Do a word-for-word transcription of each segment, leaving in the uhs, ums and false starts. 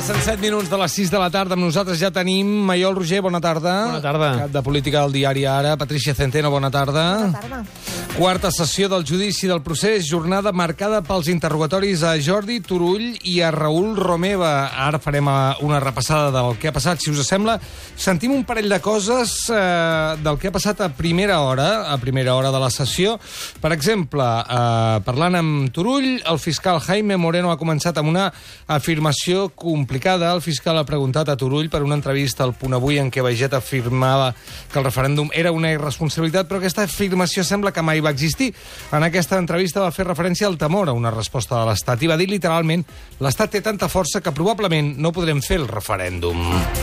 Passen set minuts de les sis de la tarda. Amb nosaltres ja tenim Maiol Roger, bona tarda. Bona tarda. Cap de política del diari Ara. Patricia Centeno, bona tarda. Bona tarda. Quarta sessió del judici del procés, jornada marcada pels interrogatoris a Jordi Turull i a Raül Romeva. Ara farem una repassada del que ha passat, si us sembla. Sentim un parell de coses eh, del que ha passat a primera hora, a primera hora de la sessió. Per exemple, eh, parlant amb Turull, el fiscal Jaime Moreno ha començat amb una afirmació complicada. El fiscal ha preguntat a Turull per una entrevista al Punt Avui en què Baiget afirmava que el referèndum era una irresponsabilitat, però aquesta afirmació sembla que mai va existir. En aquesta entrevista va fer referència al temor a una resposta de l'Estat i va dir literalment: l'Estat té tanta força que probablement no podrem fer el referèndum.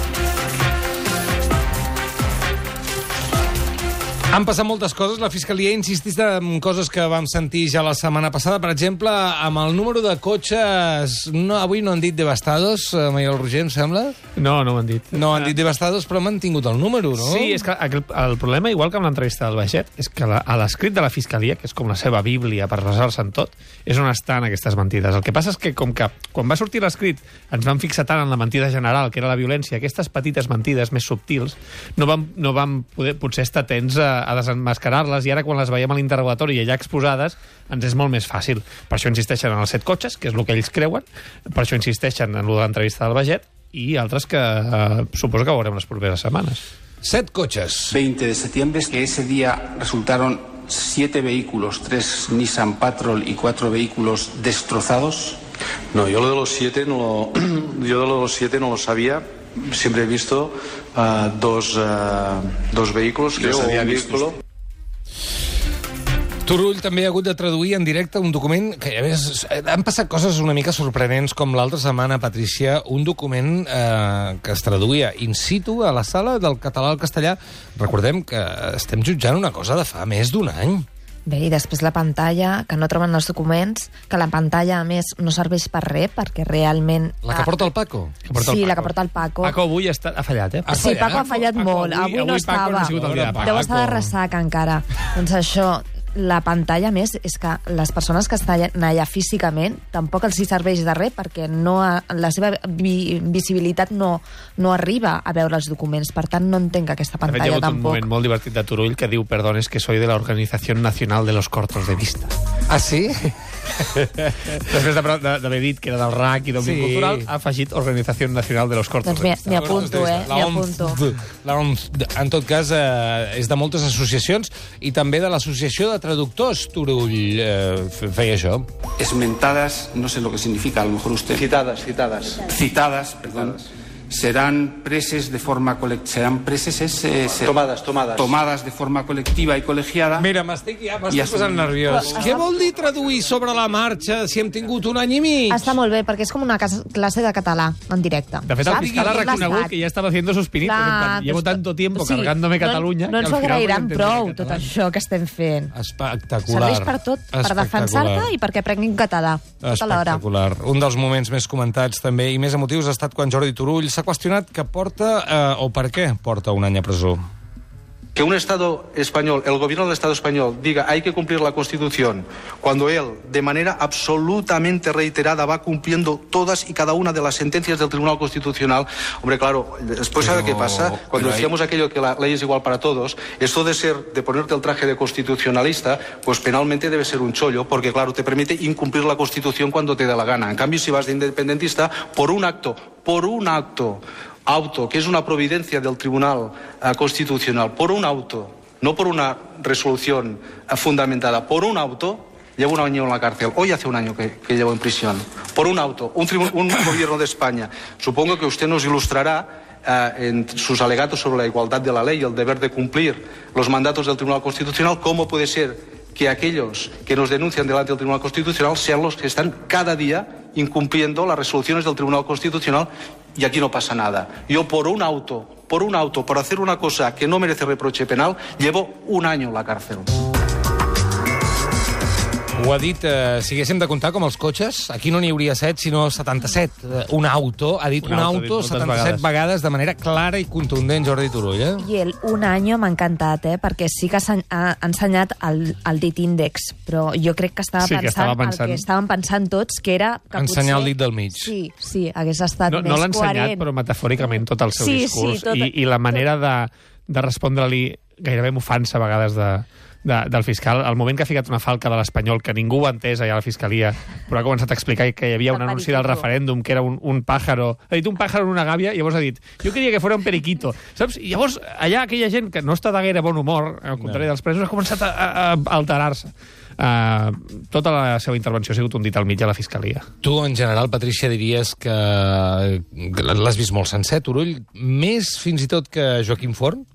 Han passat moltes coses. La Fiscalia ha insistit en coses que vam sentir ja la setmana passada. Per exemple, amb el número de cotxes... No, avui no han dit devastados, Maiol Roger, em sembla? No, no ho han dit. No han dit devastados, però han mantingut el número, no? Sí, és que el, el problema, igual que amb l'entrevista del Baiget, és que la, a l'escrit de la Fiscalia, que és com la seva bíblia per basar-se en tot, és on estan aquestes mentides. El que passa és que, com que quan va sortir l'escrit ens vam fixar tant en la mentida general, que era la violència, aquestes petites mentides més subtils, no vam, no vam poder potser estar atents a a desenmascarar-les, i ara quan les veiem a l'interrogatori allà exposades ens és molt més fàcil. Per això insisteixen en els set cotxes, que és el que ells creuen, per això insisteixen en lo de l'entrevista del Baiget i altres que eh, suposo que veurem les properes setmanes. Set cotxes. veinte de septiembre, que ese día resultaron siete vehículos, tres Nissan Patrol y cuatro vehículos destrozados. No, yo lo de los siete no lo, yo de lo de los siete no lo sabía. Siempre he visto uh, dos, uh, dos vehículos, creo, o un vehículo. Turull també ha hagut de traduir en directe un document que, a més, han passat coses una mica sorprenents, com l'altra setmana, Patricia, un document eh, que es traduïa in situ a la sala del català al castellà. Recordem que estem jutjant una cosa de fa més d'un any. Bé, i després la pantalla, que no troben els documents, que la pantalla, a més, no serveix per res, perquè realment... La que porta el Paco? Que porta sí, el Paco. la que porta el Paco. Paco avui està, ha fallat, eh? Ha Sí, fallat? Paco ha fallat Paco, molt. avui- Avui, no avui Paco estava. no ha sigut el dia de Paco. Deu estar de ressaca, encara. Doncs això, la pantalla, a més, és que les persones que estan allà físicament tampoc els hi serveix de res, perquè no ha, la seva vi, visibilitat no, no arriba a veure els documents. Per tant, no entenc aquesta De fet, hi ha pantalla hagut un tampoc. moment molt divertit de Turull que diu: perdones que soy de la Organización Nacional de los Cortos de Vista. Ah, sí? Després d'haver dit que era del R A C i d'Òmnium Sí. Cultural, ha afegit Organización Nacional de los Cortos Doncs de m'hi Vista. m'hi apunto, eh? La M'hi O M apunto. D. La O M D. En tot cas, eh, és de moltes associacions i també de l'Associació de Traductors. Turull eh, feia això. Esmentadas, no sé lo que significa, a lo mejor usted... Citadas, citadas. Citadas, perdón. Serán preses de forma colectiva. Serán preses es, eh, ser- Tomadas, tomadas. tomadas de forma colectiva y colegiada. Mira, m'estic ja I m'estic assumir. posant nerviós. Què vol dir traduir sobre la marxa si hem tingut un any i mig? Està molt bé, perquè és com una cas- classe de català en directe. De fet, el saps? fiscal ha És reconegut l'estat. que ja estava haciendo sus pinitos. Clar, en plan, llevo doncs, tanto tiempo sí, cargándome no- Catalunya No ens que ho al final agrairan voy a prou, entender tot català. això que estem fent. Espectacular. Serveix per tot, per Espectacular. defensar-te i perquè aprenguin català. Tota l'hora. Espectacular. Un dels moments més comentats també i més emotius ha estat quan Jordi Turull s'ha qüestionat que porta, eh, o per què porta un any a presó. Que un Estado español, el gobierno del Estado español, diga hay que cumplir la Constitución, cuando él, de manera absolutamente reiterada, va cumpliendo todas y cada una de las sentencias del Tribunal Constitucional. Hombre, claro, después Pero- ¿sabe qué pasa? Cuando pero hay- decíamos aquello que la ley es igual para todos, esto de ser, de ponerte el traje de constitucionalista, pues penalmente debe ser un chollo, porque claro, te permite incumplir la Constitución cuando te da la gana. En cambio, si vas de independentista, por un acto, por un acto, auto, que es una providencia del Tribunal eh, Constitucional, por un auto, no por una resolución eh, fundamentada, por un auto, llevo un año en la cárcel. Hoy hace un año que, que llevo en prisión. Por un auto, un, tribu- un gobierno de España. Supongo que usted nos ilustrará eh, en sus alegatos sobre la igualdad de la ley y el deber de cumplir los mandatos del Tribunal Constitucional, cómo puede ser que aquellos que nos denuncian delante del Tribunal Constitucional sean los que están cada día incumpliendo las resoluciones del Tribunal Constitucional, y aquí no pasa nada. Yo por un auto, por un auto, por hacer una cosa que no merece reproche penal, llevo un año en la cárcel. Ho ha dit, eh, si haguéssim de comptar com els cotxes, aquí no n'hi hauria set, sinó setanta-set. Eh, un auto, ha dit un, Un auto, auto, ha dit setanta-set vegades. vegades de manera clara i contundent, Jordi Turull, eh? I el un any m'ha encantat, eh? Perquè sí que s'ha ha ensenyat el, el dit índex, però jo crec que estava, Sí, que pensant, estava pensant- el que estàvem pensant tots, que era... Que Ensenyar potser, el dit del mig. Sí, sí, hagués estat No, més no l'ha ensenyat, coherent. però metafòricament tot el seu Sí, discurs. sí, tot- I, I la manera de, de respondre-li gairebé m'ofança a vegades de, de, del fiscal. El moment que ha ficat una falca de l'Espanyol, que ningú ho ha entès allà a la Fiscalia, però ha començat a explicar que hi havia un El anunci del periquito. referèndum, que era un, un pàjaro... Ha dit un pàjaro en una gàbia, i llavors ha dit jo queria que fos un periquito. Saps? I llavors, allà aquella gent que no està de gaire bon humor, al contrari dels presos, ha començat a, a, a alterar-se. Uh, tota la seva intervenció ha sigut un dit al mig a la Fiscalia. Tu, en general, Patrícia, diries que l'has vist molt sencer, Turull, més fins i tot que Joaquim Forn?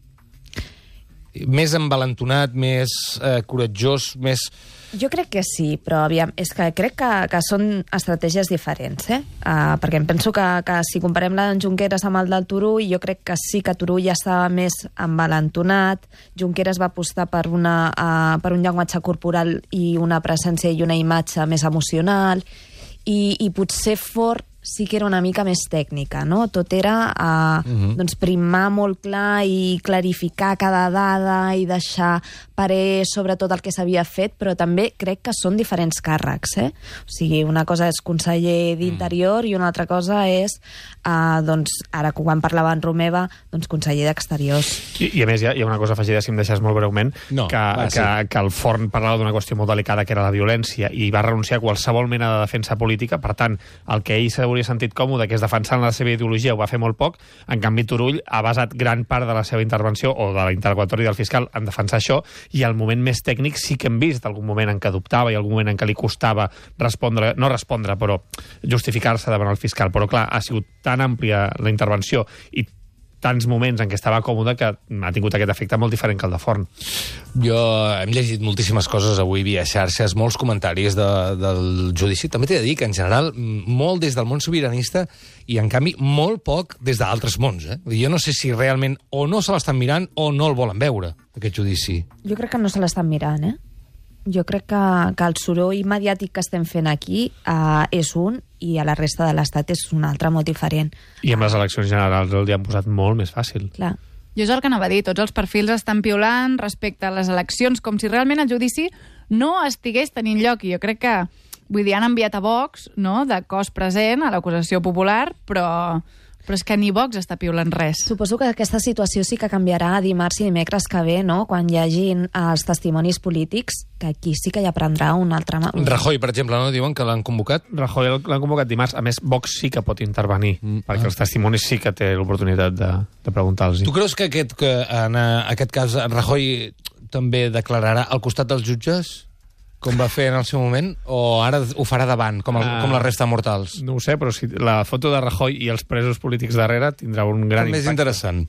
Més envalentonat, més eh, coratjós, més... Jo crec que sí, però aviam, és que crec que, que són estratègies diferents, eh? Uh, perquè em penso que, que si comparem la d'en Junqueras amb el del Turull, jo crec que sí que Turull ja estava més envalentonat, Junqueras va apostar per, una, uh, per un llenguatge corporal i una presència i una imatge més emocional, i, i potser Forn sí que era una mica més tècnica, no? Tot era uh, uh-huh. doncs primar molt clar i clarificar cada dada i deixar parer sobre tot el que s'havia fet, però també crec que són diferents càrrecs, eh? O sigui, una cosa és conseller d'Interior mm. i una altra cosa és, uh, doncs, ara quan parlava en Romeva, doncs conseller d'Exteriors. I, I a més hi ha, hi ha una cosa afegida, si em deixes molt breument, No, que, va, que, sí. que el Forn parlava d'una qüestió molt delicada, que era la violència, i va renunciar a qualsevol mena de defensa política. Per tant, el que ell s'hauria sentit còmode, que és defensant la seva ideologia, ho va fer molt poc. En canvi, Turull ha basat gran part de la seva intervenció, o de l'interrogatori del fiscal, en defensar això, i al moment més tècnic sí que hem vist algun moment en què dubtava i algun moment en què li costava respondre, no respondre, però justificar-se davant el fiscal. Però clar, ha sigut tan àmplia la intervenció i tants moments en què estava còmode que ha tingut aquest efecte molt diferent que el de Forn. Jo hem llegit moltíssimes coses avui via xarxes, molts comentaris de, del judici. També t'he de dir que, en general, molt des del món sobiranista i, en canvi, molt poc des d'altres mons. Eh? Jo no sé si realment o no se l'estan mirant o no el volen veure, aquest judici. Jo crec que no se l'estan mirant, eh? Jo crec que, que el soroll mediàtic que estem fent aquí uh, és un i a la resta de l'Estat és un altre, molt diferent. I amb les eleccions generals el han posat molt més fàcil. Clar. Jo és el que anava a dir, tots els perfils estan piulant respecte a les eleccions, com si realment el judici no estigués tenint lloc. I jo crec que, vull dir, han enviat a Vox, no?, de cos present a l'acusació popular, però... però és que ni Vox està piulant res. Suposo que aquesta situació sí que canviarà dimarts i dimecres que ve, no?, quan hi hagin els testimonis polítics, que aquí sí que ja prendrà un altre... Un... Rajoy, per exemple, no? Diuen que l'han convocat. Rajoy l'han convocat dimarts. A més, Vox sí que pot intervenir, mm. perquè Ah. els testimonis sí que té l'oportunitat de, de preguntar-los. Tu creus que, aquest, que en eh, aquest cas Rajoy també declararà al costat dels jutges, com va fer en el seu moment, o ara ho farà davant, com, el, Ah. com la resta de mortals? No ho sé, però si la foto de Rajoy i els presos polítics darrere tindrà un gran Més impacte. interessant.